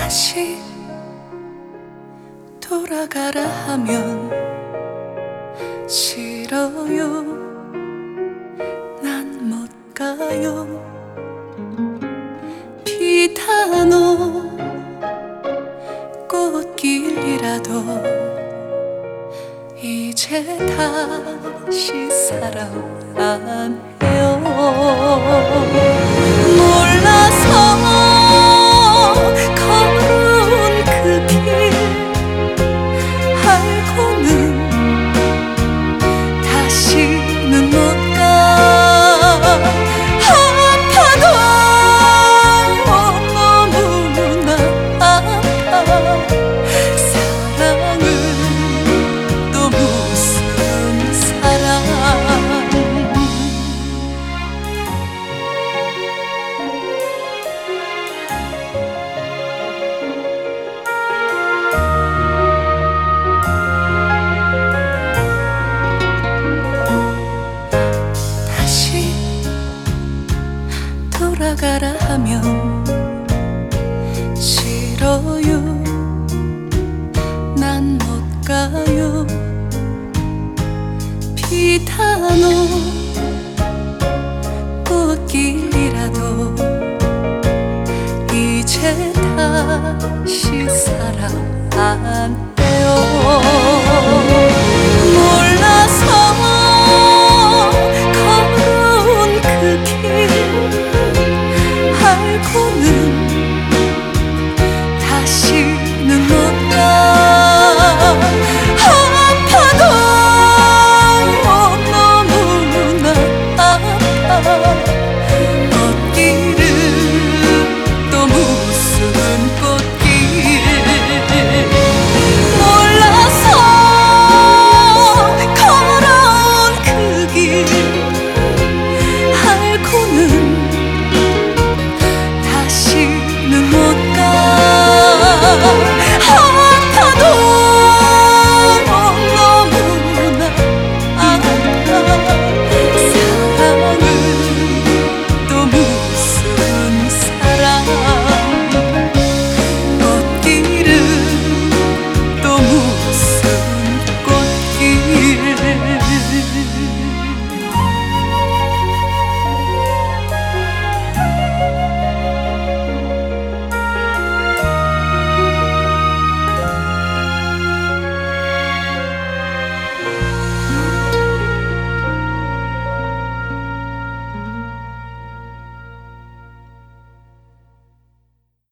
다시 돌아가라 하면 싫어요. 난 못 가요. 비단오 꽃길이라도 이제 다시 사랑 안 해요. 몰라서 걸은 그 길 알고는 다시는 못 가. 아파도 너무나 아파. 사랑은 또 무슨 사랑. 돌아가라 하면 싫어요. 난 못 가요. 비단오 꽃길이라도 이제 다시 사랑 안 해요.